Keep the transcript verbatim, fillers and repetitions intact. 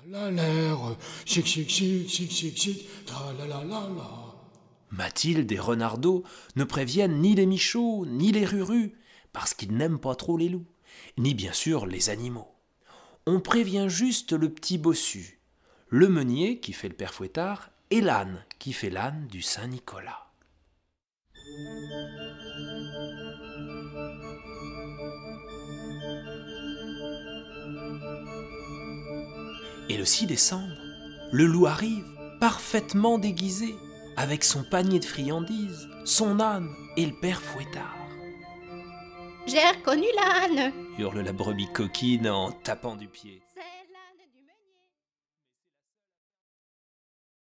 La l'air, chic chic chic chic chic chic, tra la la la la. Mathilde et Renardeau ne préviennent ni les Michauds, ni les Rurus, parce qu'ils n'aiment pas trop les loups, ni bien sûr les animaux. On prévient juste le petit bossu, le meunier qui fait le père Fouettard et l'âne qui fait l'âne du Saint-Nicolas. Et le six décembre, le loup arrive, parfaitement déguisé, avec son panier de friandises, son âne et le père Fouettard. J'ai reconnu l'âne. Hurle la brebis coquine en tapant du pied.